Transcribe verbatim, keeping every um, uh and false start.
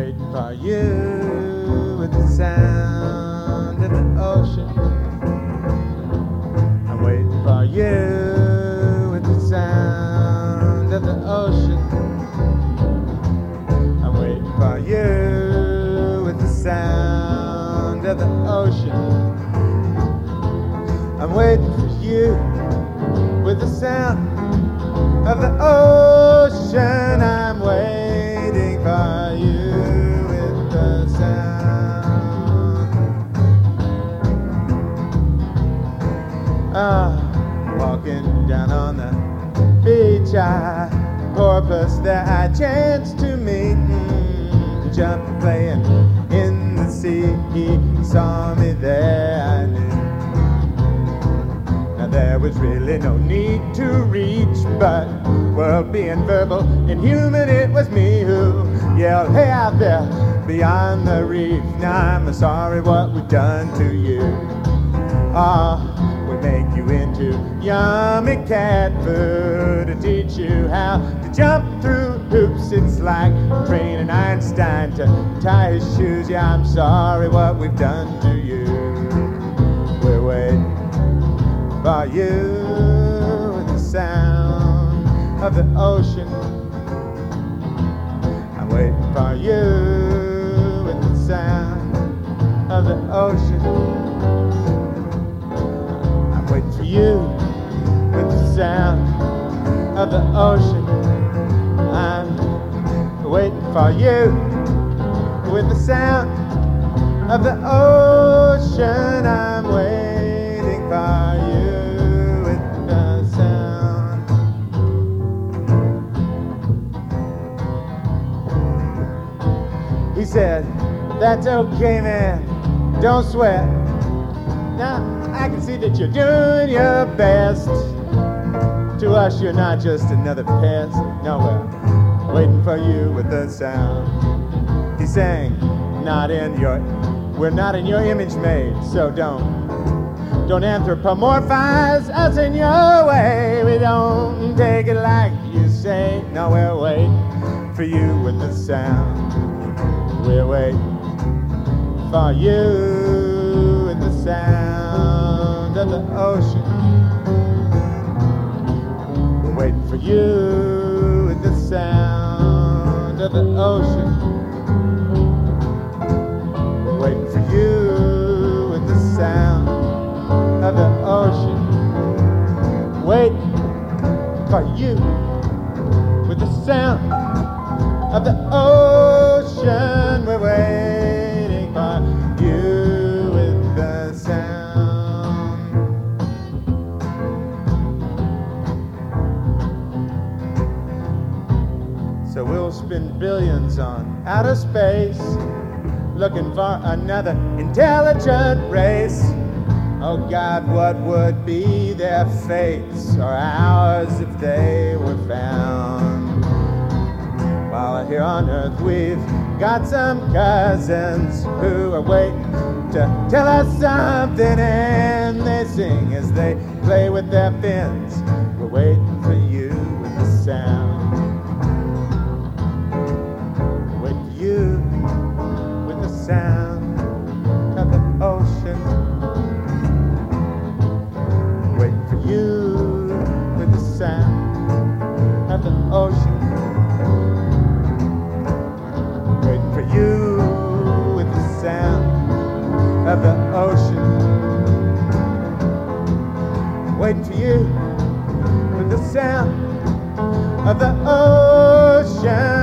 waiting for you with the sound of the ocean. I'm waiting for you with the sound of the ocean. I'm waiting for you with the sound of the ocean. I'm waiting for you with the sound of the ocean. I'm waiting for you with the sound. Ah, walking down on the beach, I porpoise that I chanced to meet, mm, jump playing in the sea. He saw me there, I knew. Now there was really no need to reach, but world being verbal and human, it was me who yelled, hey out there beyond the reef. Now I'm sorry what we've done to you. Ah, we make you into yummy cat food to teach you how to jump through hoops. It's like training Einstein to tie his shoes. Yeah, I'm sorry what we've done to you. We're waiting for you with the sound of the ocean. I'm waiting for you with the sound of the ocean. I'm waiting for you with the sound of the ocean. I'm waiting for you with the sound of the ocean. I'm waiting for you with the sound. He said, that's okay, man, don't sweat. Now, I can see that you're doing your best. To us, you're not just another pest. No, we're waiting for you with the sound. He sang, not in your, we're not in your image made, so don't, don't anthropomorphize us in your way. We don't take it like you say. No, we're waiting for you with the sound. We're waiting for you with the sound of the ocean. We're waiting for you with the sound of the ocean. We're waiting for you with the sound of the ocean. Waiting for you with the sound of the ocean. We're waiting for you with the sound. So we'll spend billions on outer space, looking for another intelligent race. Oh God, what would be their fates or ours if they were found? While here on earth we've got some cousins who are waiting to tell us something, and they sing as they play with their fins. We're waiting for you with the sound. We're waiting for you with the sound of the ocean. We're waiting for you with the sound of the ocean. Waiting for you with the sound of the ocean. Waiting for you with the sound of the ocean.